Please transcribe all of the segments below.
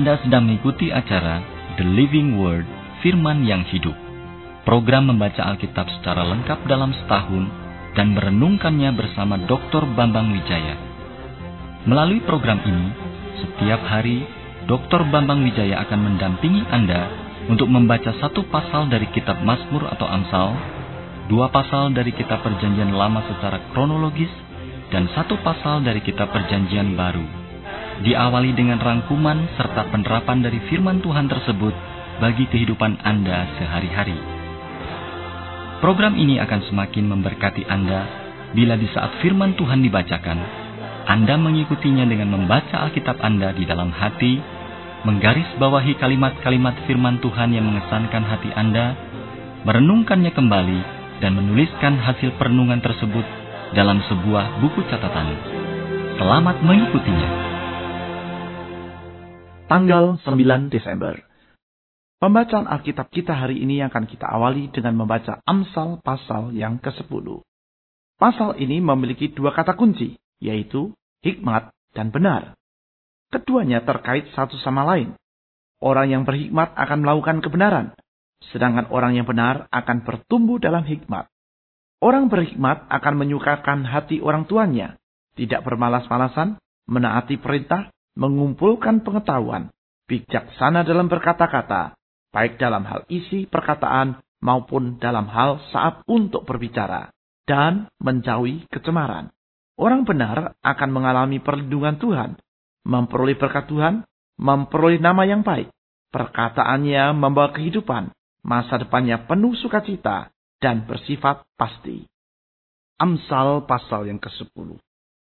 Anda sedang mengikuti acara The Living Word, Firman yang Hidup. Program membaca Alkitab secara lengkap dalam setahun dan merenungkannya bersama Dr. Bambang Wijaya. Melalui program ini, setiap hari Dr. Bambang Wijaya akan mendampingi Anda untuk membaca satu pasal dari kitab Mazmur atau Amsal, dua pasal dari kitab Perjanjian Lama secara kronologis, dan satu pasal dari kitab Perjanjian Baru. Diawali dengan rangkuman serta penerapan dari firman Tuhan tersebut bagi kehidupan Anda sehari-hari. Program ini akan semakin memberkati Anda bila di saat firman Tuhan dibacakan, Anda mengikutinya dengan membaca Alkitab Anda di dalam hati, menggarisbawahi kalimat-kalimat firman Tuhan yang mengesankan hati Anda, merenungkannya kembali, dan menuliskan hasil perenungan tersebut dalam sebuah buku catatan. Selamat mengikutinya. Tanggal 9 Desember. Pembacaan Alkitab kita hari ini akan kita awali dengan membaca Amsal pasal yang ke-10. Pasal ini memiliki dua kata kunci, yaitu hikmat dan benar. Keduanya terkait satu sama lain. Orang yang berhikmat akan melakukan kebenaran, sedangkan orang yang benar akan bertumbuh dalam hikmat. Orang berhikmat akan menyukakan hati orang tuanya, tidak bermalas-malasan, menaati perintah, mengumpulkan pengetahuan, bijaksana dalam berkata-kata, baik dalam hal isi perkataan maupun dalam hal saat untuk berbicara, dan menjauhi kecemaran. Orang benar akan mengalami perlindungan Tuhan, memperoleh berkat Tuhan, memperoleh nama yang baik, perkataannya membawa kehidupan, masa depannya penuh sukacita, dan bersifat pasti. Amsal pasal yang ke-10.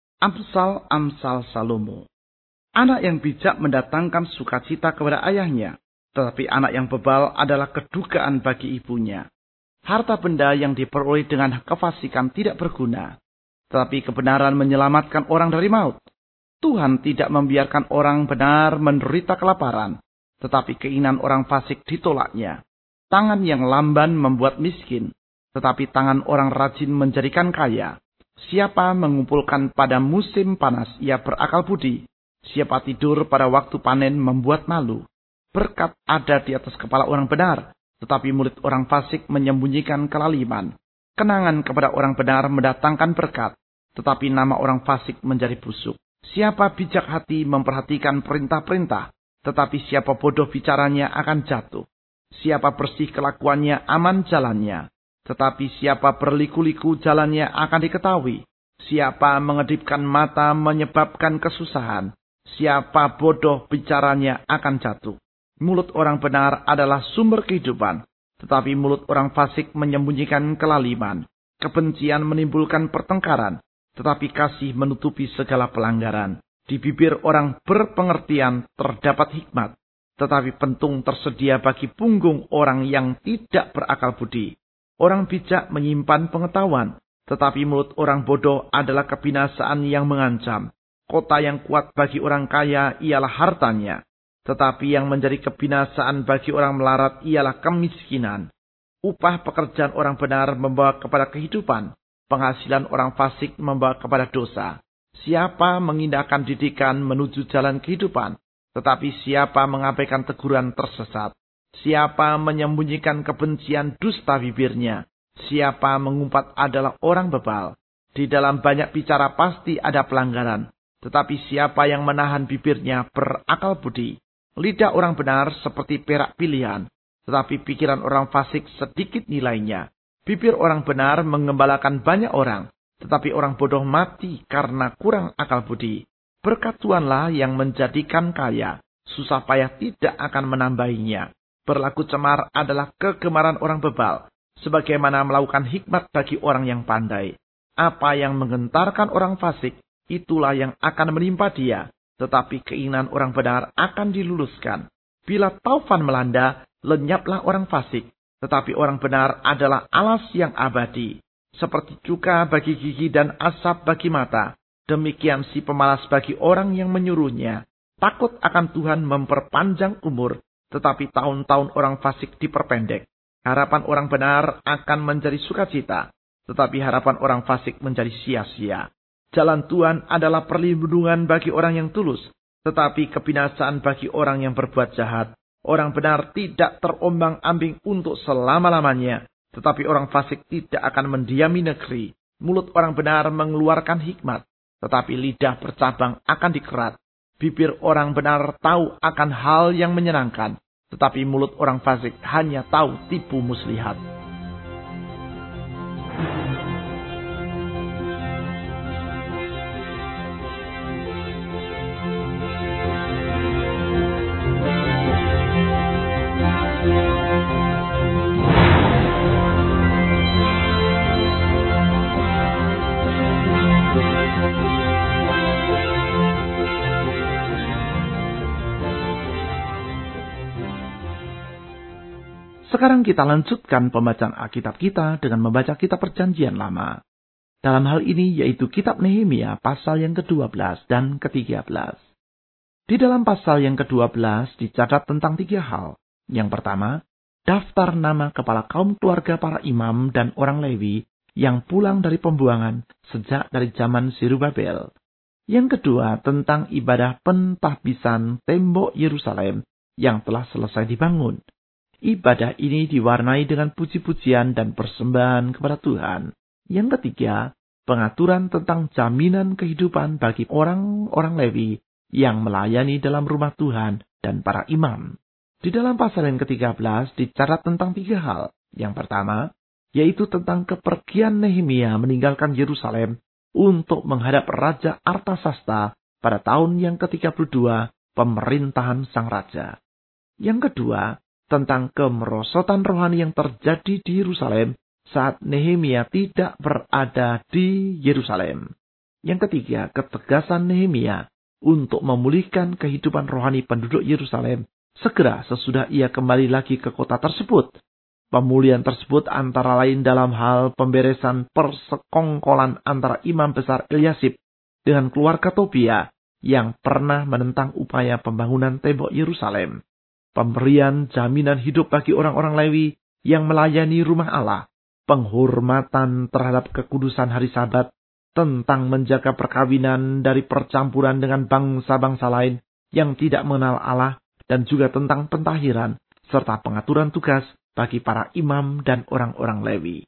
Amsal Salomo. Anak yang bijak mendatangkan sukacita kepada ayahnya, tetapi anak yang bebal adalah kedukaan bagi ibunya. Harta benda yang diperoleh dengan kefasikan tidak berguna, tetapi kebenaran menyelamatkan orang dari maut. Tuhan tidak membiarkan orang benar menderita kelaparan, tetapi keinginan orang fasik ditolaknya. Tangan yang lamban membuat miskin, tetapi tangan orang rajin menjadikan kaya. Siapa mengumpulkan pada musim panas, ia berakal budi. Siapa tidur pada waktu panen membuat malu. Berkat ada di atas kepala orang benar, tetapi mulut orang fasik menyembunyikan kelaliman. Kenangan kepada orang benar mendatangkan berkat, tetapi nama orang fasik menjadi busuk. Siapa bijak hati memperhatikan perintah-perintah, tetapi siapa bodoh bicaranya akan jatuh. Siapa bersih kelakuannya aman jalannya, tetapi siapa berliku-liku jalannya akan diketahui. Siapa mengedipkan mata menyebabkan kesusahan. Siapa bodoh bicaranya akan jatuh. Mulut orang benar adalah sumber kehidupan, tetapi mulut orang fasik menyembunyikan kelaliman. Kebencian menimbulkan pertengkaran, tetapi kasih menutupi segala pelanggaran. Di bibir orang berpengertian terdapat hikmat, tetapi pentung tersedia bagi punggung orang yang tidak berakal budi. Orang bijak menyimpan pengetahuan, tetapi mulut orang bodoh adalah kebinasaan yang mengancam. Kota yang kuat bagi orang kaya ialah hartanya, tetapi yang menjadi kebinasaan bagi orang melarat ialah kemiskinan. Upah pekerjaan orang benar membawa kepada kehidupan, penghasilan orang fasik membawa kepada dosa. Siapa mengindahkan didikan menuju jalan kehidupan, tetapi siapa mengabaikan teguran tersesat. Siapa menyembunyikan kebencian dusta bibirnya, siapa mengumpat adalah orang bebal. Di dalam banyak bicara pasti ada pelanggaran. Tetapi siapa yang menahan bibirnya berakal budi. Lidah orang benar seperti perak pilihan, tetapi pikiran orang fasik sedikit nilainya. Bibir orang benar mengembalakan banyak orang, tetapi orang bodoh mati karena kurang akal budi. Berkat Tuhanlah yang menjadikan kaya, susah payah tidak akan menambahinya. Berlaku cemar adalah kegemaran orang bebal, sebagaimana melakukan hikmat bagi orang yang pandai. Apa yang menggentarkan orang fasik, itulah yang akan menimpa dia, tetapi keinginan orang benar akan diluluskan. Bila taufan melanda, lenyaplah orang fasik, tetapi orang benar adalah alas yang abadi. Seperti cuka bagi gigi dan asap bagi mata, demikian si pemalas bagi orang yang menyuruhnya. Takut akan Tuhan memperpanjang umur, tetapi tahun-tahun orang fasik diperpendek. Harapan orang benar akan menjadi sukacita, tetapi harapan orang fasik menjadi sia-sia. Jalan Tuhan adalah perlindungan bagi orang yang tulus, tetapi kebinasaan bagi orang yang berbuat jahat. Orang benar tidak terombang-ambing untuk selama-lamanya, tetapi orang fasik tidak akan mendiami negeri. Mulut orang benar mengeluarkan hikmat, tetapi lidah bercabang akan dikerat. Bibir orang benar tahu akan hal yang menyenangkan, tetapi mulut orang fasik hanya tahu tipu muslihat. Sekarang kita lanjutkan pembacaan Alkitab kita dengan membaca kitab Perjanjian Lama. Dalam hal ini yaitu kitab Nehemia pasal yang ke-12 dan ke-13. Di dalam pasal yang ke-12 dicatat tentang 3 hal. Yang pertama, daftar nama kepala kaum keluarga para imam dan orang Lewi yang pulang dari pembuangan sejak dari zaman Zerubabel. Yang kedua, tentang ibadah pentahbisan tembok Yerusalem yang telah selesai dibangun. Ibadah ini diwarnai dengan puji-pujian dan persembahan kepada Tuhan. Yang ketiga, pengaturan tentang jaminan kehidupan bagi orang-orang Lewi yang melayani dalam rumah Tuhan dan para imam. Di dalam pasal yang ke-13 dicatat tentang 3 hal. Yang pertama, yaitu tentang kepergian Nehemia meninggalkan Yerusalem untuk menghadap Raja Artasasta pada tahun yang ke-32 pemerintahan sang raja. Yang kedua, tentang kemerosotan rohani yang terjadi di Yerusalem saat Nehemia tidak berada di Yerusalem. Yang ketiga, ketegasan Nehemia untuk memulihkan kehidupan rohani penduduk Yerusalem segera sesudah ia kembali lagi ke kota tersebut. Pemulihan tersebut antara lain dalam hal pemberesan persekongkolan antara imam besar Eliasib dengan keluarga Tobia yang pernah menentang upaya pembangunan tembok Yerusalem. Pemberian jaminan hidup bagi orang-orang Lewi yang melayani rumah Allah, penghormatan terhadap kekudusan hari Sabat, tentang menjaga perkawinan dari percampuran dengan bangsa-bangsa lain yang tidak mengenal Allah, dan juga tentang pentahiran, serta pengaturan tugas bagi para imam dan orang-orang Lewi.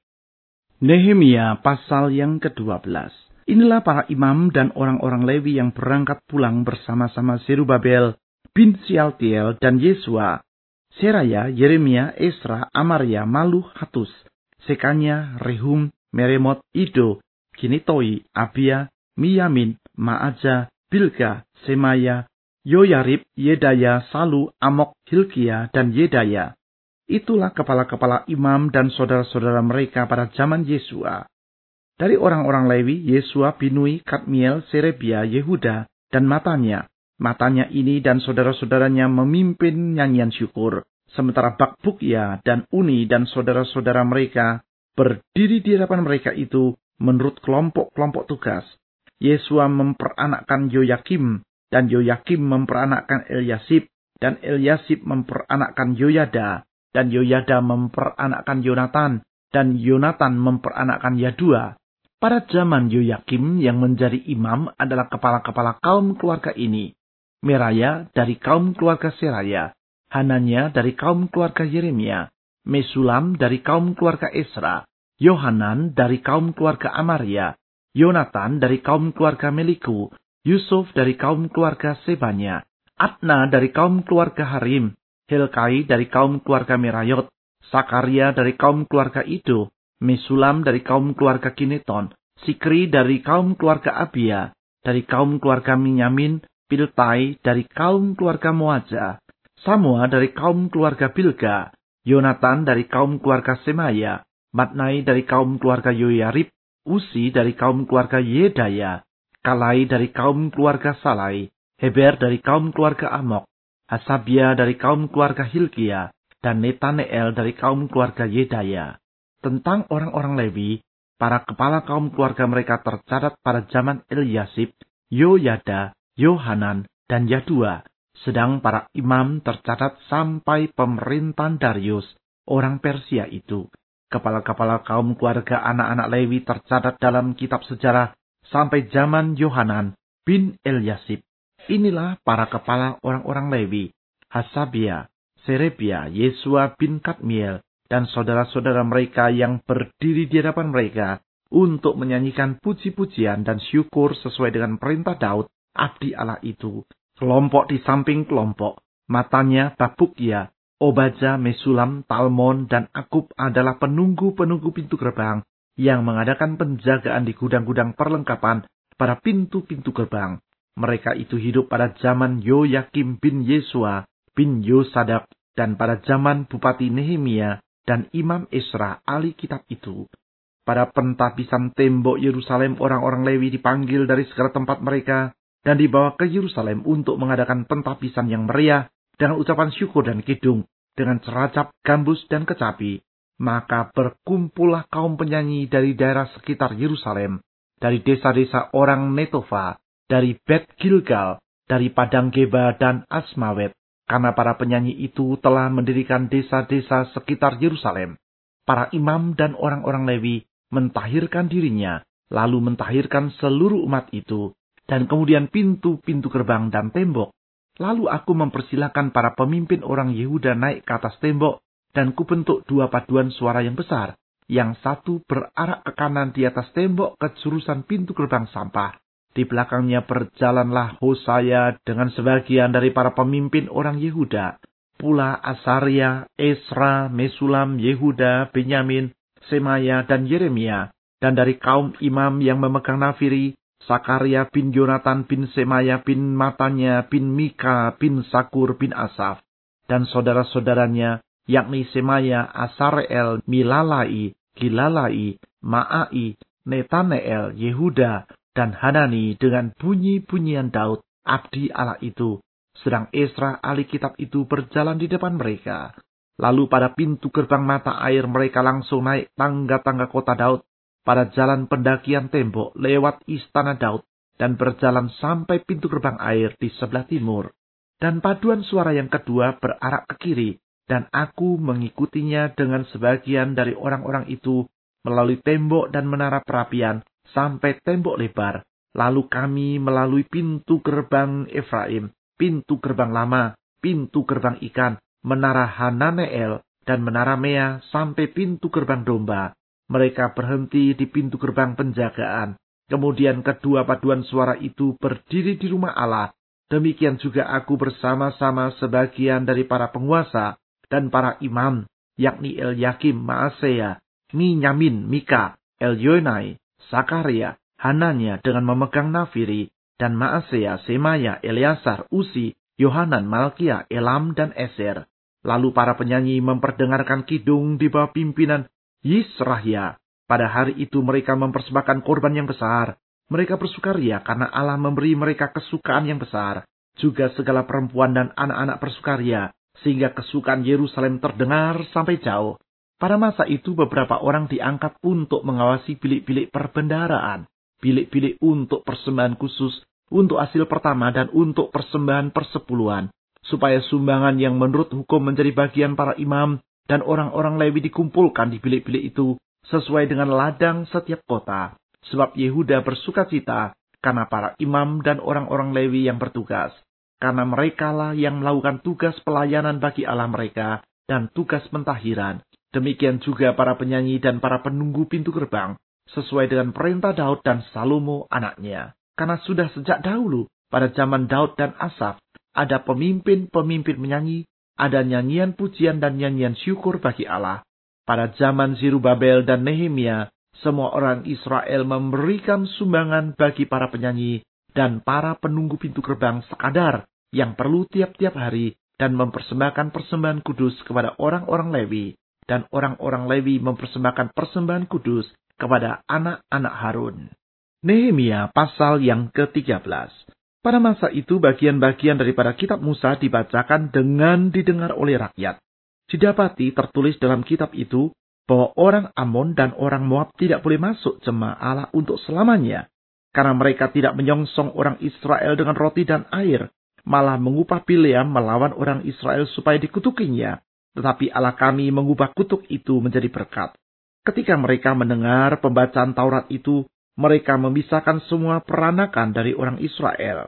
Nehemia pasal yang ke-12. Inilah para imam dan orang-orang Lewi yang berangkat pulang bersama-sama Zerubabel bin Sialtiel dan Yesua, Seraya, Yeremia, Esra, Amaria, Maluh, Hatus, Sekanya, Rehum, Meremot, Ido, Ginitoi, Abia, Miyamin, Maaja, Bilga, Semaya, Yoyarib, Yedaya, Salu, Amok, Hilkia, dan Yedaya. Itulah kepala-kepala imam dan saudara-saudara mereka pada zaman Yesua. Dari orang-orang Lewi, Yesua, Binui, Kadmiel, Serebia, Yehuda, dan Matanya. Matanya ini dan saudara-saudaranya memimpin nyanyian syukur, sementara Bakbukya dan Uni dan saudara-saudara mereka berdiri di hadapan mereka itu menurut kelompok-kelompok tugas. Yesua memperanakkan Yoyakim, dan Yoyakim memperanakkan Eliasib, dan Eliasib memperanakkan Yoyada, dan Yoyada memperanakkan Yonatan, dan Yonatan memperanakkan Yadua. Pada zaman Yoyakim yang menjadi imam adalah kepala-kepala kaum keluarga ini. Meraya dari kaum keluarga Seraya, Hananya dari kaum keluarga Yeremia, Mesulam dari kaum keluarga Esra, Yohanan dari kaum keluarga Amaria, Yonatan dari kaum keluarga Meliku, Yusuf dari kaum keluarga Sebanya, Adna dari kaum keluarga Harim, Helkai dari kaum keluarga Merayot, Sakaria dari kaum keluarga Ido, Mesulam dari kaum keluarga Kineton, Sikri dari kaum keluarga Abia, dari kaum keluarga Minyamin, Piltai dari kaum keluarga Moaja, Samua dari kaum keluarga Bilga, Yonatan dari kaum keluarga Semaya, Matnai dari kaum keluarga Yoyarib, Usi dari kaum keluarga Yedaya, Kalai dari kaum keluarga Salai, Heber dari kaum keluarga Amok, Hasabia dari kaum keluarga Hilkia, dan Netaneel dari kaum keluarga Yedaya. Tentang orang-orang Lewi, para kepala kaum keluarga mereka tercatat pada zaman Eliasib, Yoyada, Yohanan, dan Yadua, sedang para imam tercatat sampai pemerintahan Darius, orang Persia itu. Kepala-kepala kaum keluarga anak-anak Lewi tercatat dalam kitab sejarah sampai zaman Yohanan bin Eliasib. Inilah para kepala orang-orang Lewi, Hasabia, Serebia, Yesua bin Kadmiel, dan saudara-saudara mereka yang berdiri di hadapan mereka untuk menyanyikan puji-pujian dan syukur sesuai dengan perintah Daud, abdi Allah itu. Kelompok di samping kelompok, Matanya, Bakbukia, Obaja, Mesulam, Talmon, dan Akub adalah penunggu-penunggu pintu gerbang yang mengadakan penjagaan di gudang-gudang perlengkapan pada pintu-pintu gerbang. Mereka itu hidup pada zaman Yoyakim bin Yesua bin Yosadak dan pada zaman Bupati Nehemia dan Imam Esra ahli kitab itu. Pada pentapisan tembok Yerusalem, orang-orang Lewi dipanggil dari segala tempat mereka dan dibawa ke Yerusalem untuk mengadakan pentapisan yang meriah dengan ucapan syukur dan kidung, dengan ceracap, gambus, dan kecapi. Maka berkumpullah kaum penyanyi dari daerah sekitar Yerusalem, dari desa-desa orang Netofa, dari Bet Gilgal, dari Padang Geba dan Asmawet, karena para penyanyi itu telah mendirikan desa-desa sekitar Yerusalem. Para imam dan orang-orang Lewi mentahirkan dirinya, lalu mentahirkan seluruh umat itu, dan kemudian pintu-pintu gerbang dan tembok. Lalu aku mempersilahkan para pemimpin orang Yehuda naik ke atas tembok, dan kubentuk dua paduan suara yang besar. Yang satu berarak ke kanan di atas tembok ke jurusan pintu gerbang sampah. Di belakangnya berjalanlah Hosaya dengan sebagian dari para pemimpin orang Yehuda. Pula Asaria, Esra, Mesulam, Yehuda, Benyamin, Semaya, dan Yeremia. Dan dari kaum imam yang memegang nafiri, Sakaria bin Yonatan bin Semaya bin Matanya bin Mika bin Sakur bin Asaf. Dan saudara-saudaranya, yakni Semaya, Asareel, Milalai, Gilalai, Ma'ai, Netaneel, Yehuda, dan Hanani dengan bunyi-bunyian Daud, abdi Allah itu. Sedang Esra ahli kitab itu berjalan di depan mereka. Lalu pada pintu gerbang mata air mereka langsung naik tangga-tangga kota Daud, pada jalan pendakian tembok lewat istana Daud, dan berjalan sampai pintu gerbang air di sebelah timur. Dan paduan suara yang kedua berarak ke kiri, dan aku mengikutinya dengan sebagian dari orang-orang itu melalui tembok dan menara perapian, sampai tembok lebar. Lalu kami melalui pintu gerbang Efraim, pintu gerbang lama, pintu gerbang ikan, menara Hananeel, dan menara Mea, sampai pintu gerbang domba. Mereka berhenti di pintu gerbang penjagaan. Kemudian kedua paduan suara itu berdiri di rumah Allah. Demikian juga aku bersama-sama sebagian dari para penguasa dan para imam, yakni Elyakim, Maaseya, Minyamin, Mika, Elyoenai, Sakaria, Hananya dengan memegang nafiri, dan Maaseya, Semaya, Eleazar, Usi, Yohanan, Malkia, Elam, dan Eser. Lalu para penyanyi memperdengarkan kidung di bawah pimpinan Yisrahya. Pada hari itu mereka mempersembahkan korban yang besar. Mereka bersukaria karena Allah memberi mereka kesukaan yang besar. Juga segala perempuan dan anak-anak bersukaria, sehingga kesukaan Yerusalem terdengar sampai jauh. Pada masa itu beberapa orang diangkat untuk mengawasi bilik-bilik perbendaharaan, bilik-bilik untuk persembahan khusus, untuk hasil pertama dan untuk persembahan persepuluhan, supaya sumbangan yang menurut hukum menjadi bagian para imam dan orang-orang Lewi dikumpulkan di bilik-bilik itu sesuai dengan ladang setiap kota. Sebab Yehuda bersukacita karena para imam dan orang-orang Lewi yang bertugas, karena merekalah yang melakukan tugas pelayanan bagi Allah mereka dan tugas pentahiran. Demikian juga para penyanyi dan para penunggu pintu gerbang, sesuai dengan perintah Daud dan Salomo anaknya. Karena sudah sejak dahulu, pada zaman Daud dan Asaf, ada pemimpin-pemimpin menyanyi, ada nyanyian pujian dan nyanyian syukur bagi Allah. Pada zaman Zerubabel dan Nehemia, semua orang Israel memberikan sumbangan bagi para penyanyi dan para penunggu pintu gerbang sekadar yang perlu tiap-tiap hari, dan mempersembahkan persembahan kudus kepada orang-orang Lewi. Dan orang-orang Lewi mempersembahkan persembahan kudus kepada anak-anak Harun. Nehemia pasal yang ke-13. Pada masa itu bagian-bagian daripada kitab Musa dibacakan dengan didengar oleh rakyat. Didapati tertulis dalam kitab itu bahwa orang Amon dan orang Moab tidak boleh masuk jemaah Allah untuk selamanya, karena mereka tidak menyongsong orang Israel dengan roti dan air, malah mengupah Bileam melawan orang Israel supaya dikutukinya. Tetapi Allah kami mengubah kutuk itu menjadi berkat. Ketika mereka mendengar pembacaan Taurat itu, mereka memisahkan semua peranakan dari orang Israel.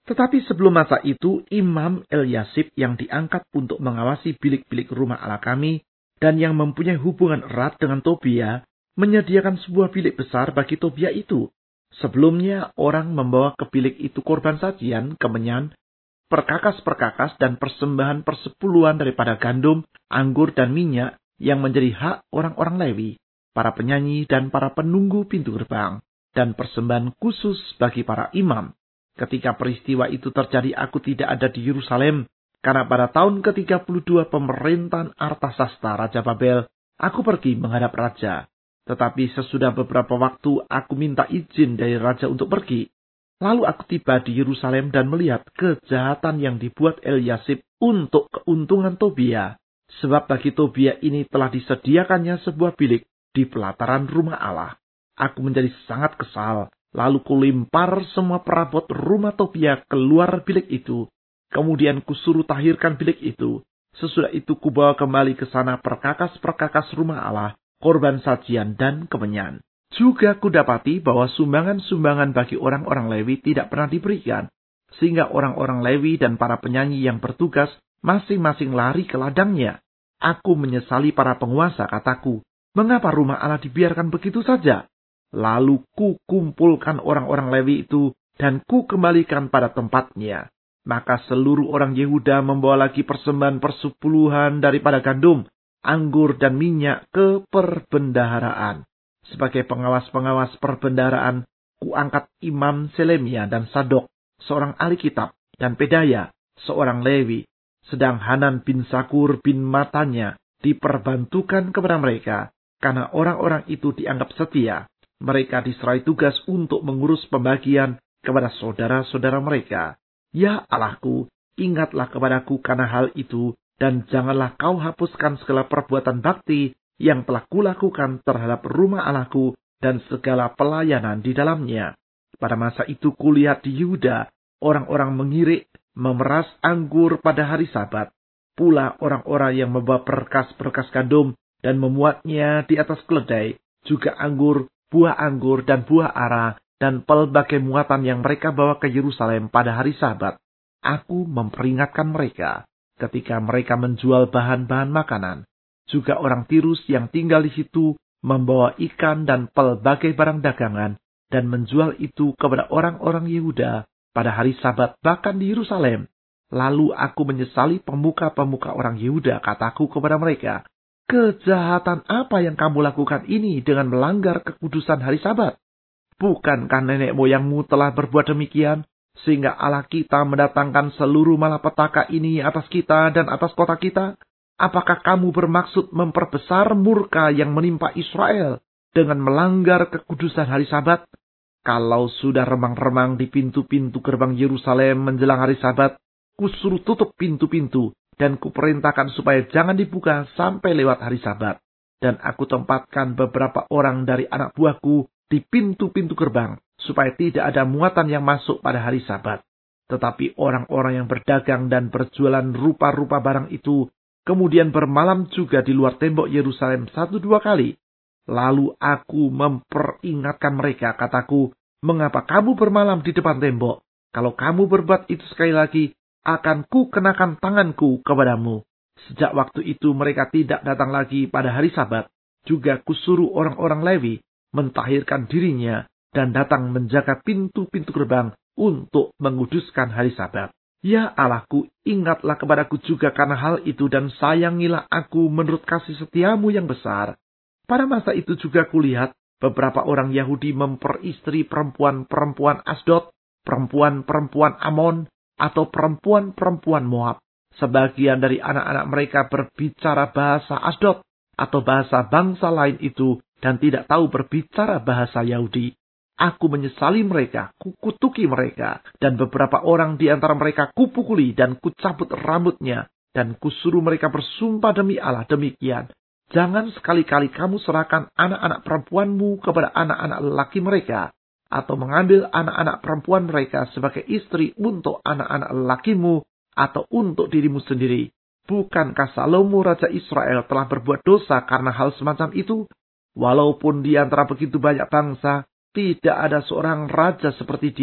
Tetapi sebelum masa itu, Imam Eliasib yang diangkat untuk mengawasi bilik-bilik rumah Allah kami dan yang mempunyai hubungan erat dengan Tobia, menyediakan sebuah bilik besar bagi Tobia itu. Sebelumnya orang membawa ke bilik itu korban sajian, kemenyan, perkakas-perkakas dan persembahan persepuluhan daripada gandum, anggur dan minyak yang menjadi hak orang-orang Lewi, para penyanyi dan para penunggu pintu gerbang, dan persembahan khusus bagi para imam. Ketika peristiwa itu terjadi, aku tidak ada di Yerusalem, karena pada tahun ke-32 pemerintahan Artasasta Raja Babel, aku pergi menghadap raja. Tetapi sesudah beberapa waktu, aku minta izin dari raja untuk pergi. Lalu aku tiba di Yerusalem dan melihat kejahatan yang dibuat Eliasib untuk keuntungan Tobia. Sebab bagi Tobia ini telah disediakannya sebuah bilik di pelataran rumah Allah. Aku menjadi sangat kesal. Lalu kulimpar semua perabot rumah Tobia keluar bilik itu. Kemudian kusuruh tahirkan bilik itu. Sesudah itu kubawa kembali ke sana perkakas-perkakas rumah Allah, korban sajian dan kemenyan. Juga kudapati bahwa sumbangan-sumbangan bagi orang-orang Lewi tidak pernah diberikan. Sehingga orang-orang Lewi dan para penyanyi yang bertugas masing-masing lari ke ladangnya. Aku menyesali para penguasa, kataku. Mengapa rumah Allah dibiarkan begitu saja? Lalu ku kumpulkan orang-orang Lewi itu dan ku kembalikan pada tempatnya. Maka seluruh orang Yehuda membawa lagi persembahan persepuluhan daripada gandum, anggur dan minyak ke perbendaharaan. Sebagai pengawas-pengawas perbendaharaan, ku angkat Imam Selemia dan Sadok, seorang ahli kitab, dan Pedaya, seorang Lewi. Sedang Hanan bin Sakur bin Matanya diperbantukan kepada mereka, karena orang-orang itu dianggap setia. Mereka diserai tugas untuk mengurus pembagian kepada saudara-saudara mereka. Ya Allahku, ingatlah kepadaku karena hal itu, dan janganlah kau hapuskan segala perbuatan bakti yang telah kulakukan terhadap rumah Allahku dan segala pelayanan di dalamnya. Pada masa itu kulihat di Yehuda, orang-orang mengirik, memeras anggur pada hari Sabat. Pula orang-orang yang membawa berkas-berkas gandum dan memuatnya di atas keledai, juga anggur, buah anggur dan buah ara, dan pelbagai muatan yang mereka bawa ke Yerusalem pada hari Sabat. Aku memperingatkan mereka ketika mereka menjual bahan-bahan makanan. Juga orang Tirus yang tinggal di situ membawa ikan dan pelbagai barang dagangan dan menjual itu kepada orang-orang Yehuda pada hari Sabat bahkan di Yerusalem. Lalu aku menyesali pemuka-pemuka orang Yehuda, kataku kepada mereka, kejahatan apa yang kamu lakukan ini dengan melanggar kekudusan hari Sabat? Bukankah nenek moyangmu telah berbuat demikian, sehingga Allah kita mendatangkan seluruh malapetaka ini atas kita dan atas kota kita? Apakah kamu bermaksud memperbesar murka yang menimpa Israel dengan melanggar kekudusan hari Sabat? Kalau sudah remang-remang di pintu-pintu gerbang Yerusalem menjelang hari Sabat, kusuruh tutup pintu-pintu, dan kuperintahkan supaya jangan dibuka sampai lewat hari Sabat. Dan aku tempatkan beberapa orang dari anak buahku di pintu-pintu gerbang, supaya tidak ada muatan yang masuk pada hari Sabat. Tetapi orang-orang yang berdagang dan berjualan rupa-rupa barang itu, kemudian bermalam juga di luar tembok Yerusalem 1-2 kali. Lalu aku memperingatkan mereka, kataku, mengapa kamu bermalam di depan tembok? Kalau kamu berbuat itu sekali lagi, akan ku kenakan tanganku kepadamu. Sejak waktu itu mereka tidak datang lagi pada hari Sabat. Juga kusuruh orang-orang Lewi mentahirkan dirinya dan datang menjaga pintu-pintu gerbang untuk menguduskan hari Sabat. Ya Allahku, ingatlah kepadaku juga karena hal itu dan sayangilah aku menurut kasih setiamu yang besar. Pada masa itu juga kulihat beberapa orang Yahudi memperistri perempuan-perempuan Asdod, perempuan-perempuan Amon, atau perempuan-perempuan Moab. Sebagian dari anak-anak mereka berbicara bahasa Asdod atau bahasa bangsa lain itu dan tidak tahu berbicara bahasa Yahudi. Aku menyesali mereka, kukutuki mereka, dan beberapa orang di antara mereka kupukuli dan kucabut rambutnya, dan kusuruh mereka bersumpah demi Allah demikian. Jangan sekali-kali kamu serahkan anak-anak perempuanmu kepada anak-anak lelaki mereka, atau mengambil anak-anak perempuan mereka sebagai istri untuk anak-anak lelakimu, atau untuk dirimu sendiri. Bukankah Salomo Raja Israel telah berbuat dosa karena hal semacam itu? Walaupun di antara begitu banyak bangsa, tidak ada seorang raja seperti dia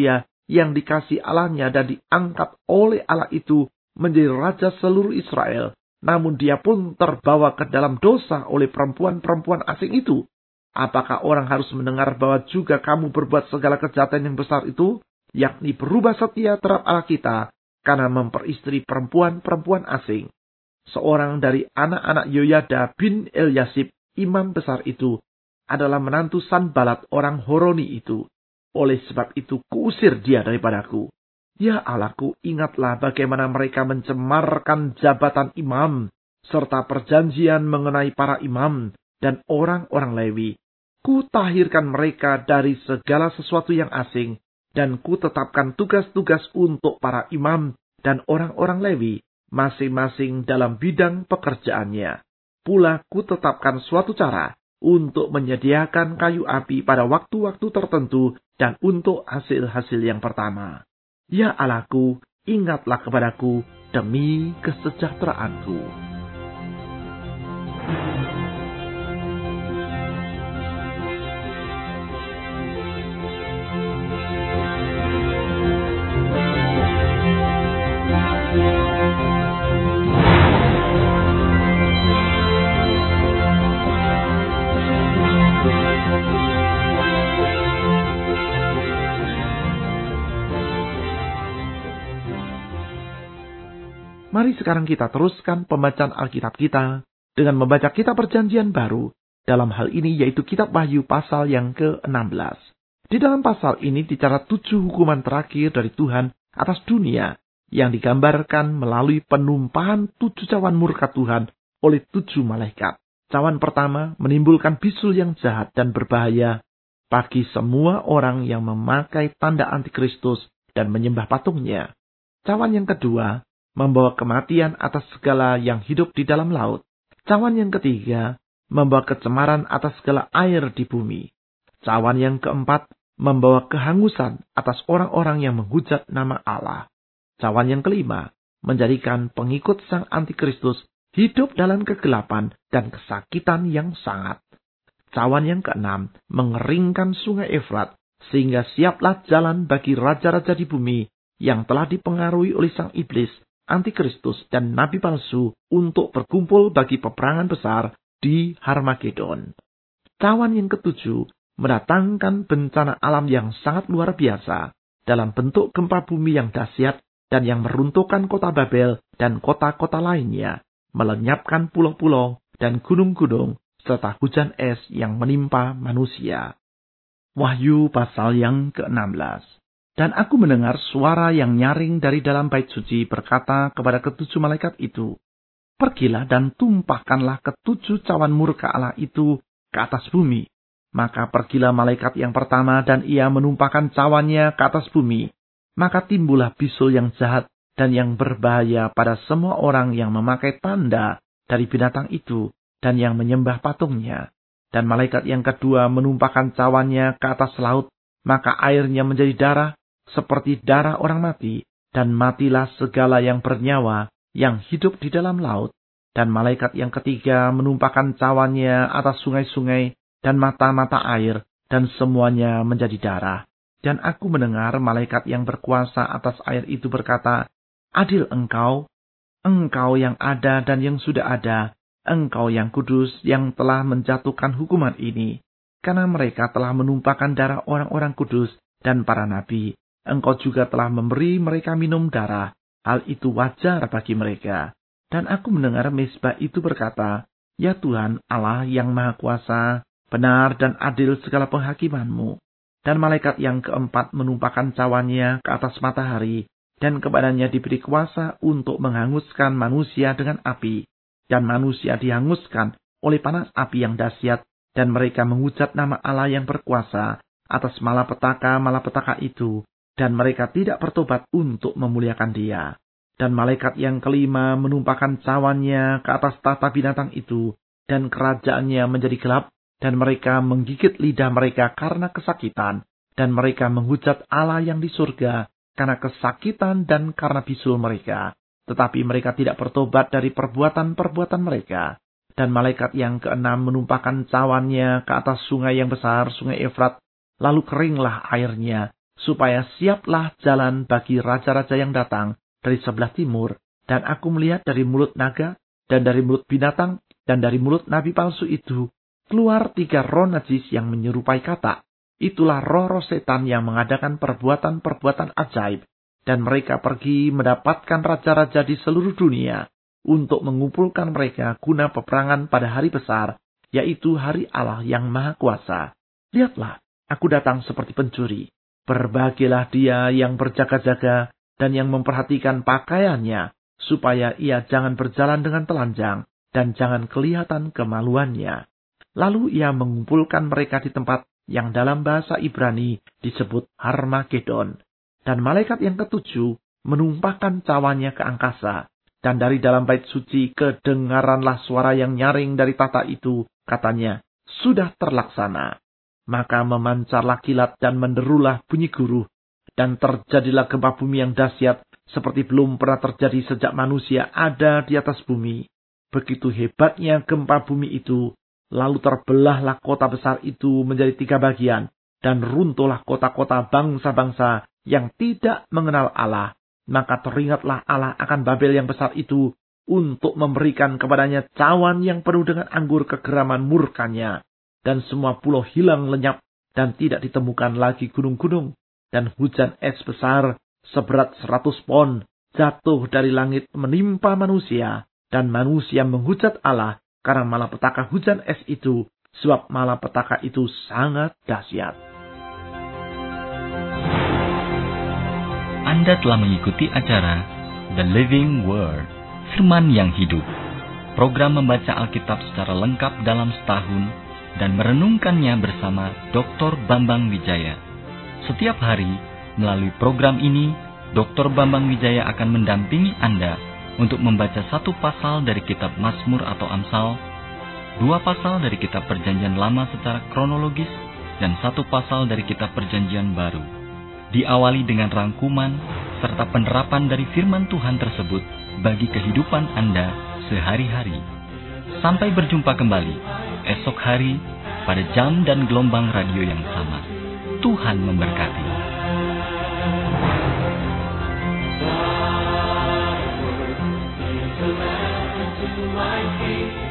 yang dikasih Allahnya dan diangkat oleh Allah itu menjadi raja seluruh Israel. Namun dia pun terbawa ke dalam dosa oleh perempuan-perempuan asing itu. Apakah orang harus mendengar bahwa juga kamu berbuat segala kejahatan yang besar itu, yakni berubah setia terhadap Allah kita, karena memperistri perempuan-perempuan asing? Seorang dari anak-anak Yoyada bin Eliasib, imam besar itu, adalah menantu Sanbalat orang Horoni itu. Oleh sebab itu kuusir dia daripadaku. Ya Allahku, ingatlah bagaimana mereka mencemarkan jabatan imam, serta perjanjian mengenai para imam dan orang-orang Lewi. Kutahirkan mereka dari segala sesuatu yang asing, dan kutetapkan tugas-tugas untuk para imam dan orang-orang Lewi, masing-masing dalam bidang pekerjaannya. Pula kutetapkan suatu cara untuk menyediakan kayu api pada waktu-waktu tertentu dan untuk hasil-hasil yang pertama. Ya Allahku, ingatlah kepadaku demi kesejahteraanku. Mari sekarang kita teruskan pembacaan Alkitab kita dengan membaca kitab perjanjian baru. Dalam hal ini yaitu kitab Wahyu pasal yang ke-16. Di dalam pasal ini dicatat 7 hukuman terakhir dari Tuhan atas dunia yang digambarkan melalui penumpahan 7 cawan murka Tuhan oleh 7 malaikat. Cawan pertama menimbulkan bisul yang jahat dan berbahaya bagi semua orang yang memakai tanda antikristus dan menyembah patungnya. Cawan yang kedua membawa kematian atas segala yang hidup di dalam laut. Cawan yang ketiga membawa kecemaran atas segala air di bumi. Cawan yang keempat membawa kehangusan atas orang-orang yang menghujat nama Allah. Cawan yang kelima menjadikan pengikut sang antikristus hidup dalam kegelapan dan kesakitan yang sangat. Cawan yang keenam mengeringkan sungai Efrat sehingga siaplah jalan bagi raja-raja di bumi yang telah dipengaruhi oleh sang iblis, antikristus dan nabi palsu untuk berkumpul bagi peperangan besar di Harmagedon. Cawan yang ketujuh mendatangkan bencana alam yang sangat luar biasa dalam bentuk gempa bumi yang dahsyat dan yang meruntuhkan kota Babel dan kota-kota lainnya, melenyapkan pulau-pulau dan gunung-gunung serta hujan es yang menimpa manusia. Wahyu pasal yang ke-16. Dan aku mendengar suara yang nyaring dari dalam bait suci berkata kepada ketujuh malaikat itu, "Pergilah dan tumpahkanlah ketujuh cawan murka Allah itu ke atas bumi." Maka pergilah malaikat yang pertama dan ia menumpahkan cawannya ke atas bumi. Maka timbullah bisul yang jahat dan yang berbahaya pada semua orang yang memakai tanda dari binatang itu dan yang menyembah patungnya. Dan malaikat yang kedua menumpahkan cawannya ke atas laut, maka airnya menjadi darah, seperti darah orang mati, dan matilah segala yang bernyawa yang hidup di dalam laut. Dan malaikat yang ketiga menumpahkan cawannya atas sungai-sungai dan mata-mata air, dan semuanya menjadi darah. Dan aku mendengar malaikat yang berkuasa atas air itu berkata, "Adil engkau yang ada dan yang sudah ada, engkau yang kudus yang telah menjatuhkan hukuman ini, karena mereka telah menumpahkan darah orang-orang kudus dan para nabi. Engkau juga telah memberi mereka minum darah. Hal itu wajar bagi mereka." Dan aku mendengar mezbah itu berkata, "Ya Tuhan Allah yang Maha Kuasa, benar dan adil segala penghakiman-Mu." Dan malaikat yang keempat menumpahkan cawannya ke atas matahari, dan kepadanya diberi kuasa untuk menghanguskan manusia dengan api. Dan manusia dihanguskan oleh panas api yang dahsyat, dan mereka menghujat nama Allah yang berkuasa atas malapetaka itu. Dan mereka tidak bertobat untuk memuliakan Dia. Dan malaikat yang kelima menumpahkan cawannya ke atas tahta binatang itu, dan kerajaannya menjadi gelap, dan mereka menggigit lidah mereka karena kesakitan, dan mereka menghujat Allah yang di surga karena kesakitan dan karena bisul mereka. Tetapi mereka tidak bertobat dari perbuatan-perbuatan mereka. Dan malaikat yang keenam menumpahkan cawannya ke atas sungai yang besar, sungai Efrat, lalu keringlah airnya, supaya siaplah jalan bagi raja-raja yang datang dari sebelah timur. Dan aku melihat dari mulut naga, dan dari mulut binatang, dan dari mulut nabi palsu itu, keluar 3 roh najis yang menyerupai katak. Itulah roh-roh setan yang mengadakan perbuatan-perbuatan ajaib. Dan mereka pergi mendapatkan raja-raja di seluruh dunia, untuk mengumpulkan mereka guna peperangan pada hari besar, yaitu hari Allah yang Maha Kuasa. Lihatlah, aku datang seperti pencuri. Berbahagialah dia yang berjaga-jaga dan yang memperhatikan pakaiannya, supaya ia jangan berjalan dengan telanjang dan jangan kelihatan kemaluannya. Lalu ia mengumpulkan mereka di tempat yang dalam bahasa Ibrani disebut Harmagedon. Dan malaikat yang ketujuh menumpahkan cawannya ke angkasa. Dan dari dalam bait suci kedengaranlah suara yang nyaring dari tahta itu, katanya, sudah terlaksana. Maka memancarlah kilat dan menderulah bunyi guruh. Dan terjadilah gempa bumi yang dahsyat, seperti belum pernah terjadi sejak manusia ada di atas bumi. Begitu hebatnya gempa bumi itu, lalu terbelahlah kota besar itu menjadi 3 bagian, dan runtuhlah kota-kota bangsa-bangsa yang tidak mengenal Allah. Maka teringatlah Allah akan Babel yang besar itu, untuk memberikan kepadanya cawan yang penuh dengan anggur kegeraman murkanya. Dan semua pulau hilang lenyap, dan tidak ditemukan lagi gunung-gunung. Dan hujan es besar seberat 100 pon jatuh dari langit menimpa manusia. Dan manusia menghujat Allah karena malapetaka hujan es itu, sebab malapetaka itu sangat dahsyat. Anda telah mengikuti acara The Living Word, Firman yang Hidup. Program membaca Alkitab secara lengkap dalam setahun dan merenungkannya bersama Dr. Bambang Wijaya. Setiap hari, melalui program ini, Dr. Bambang Wijaya akan mendampingi Anda untuk membaca 1 pasal dari kitab Mazmur atau Amsal, 2 pasal dari kitab Perjanjian Lama secara kronologis, dan 1 pasal dari kitab Perjanjian Baru. Diawali dengan rangkuman serta penerapan dari firman Tuhan tersebut bagi kehidupan Anda sehari-hari. Sampai berjumpa kembali esok hari pada jam dan gelombang radio yang sama. Tuhan memberkati. My feet.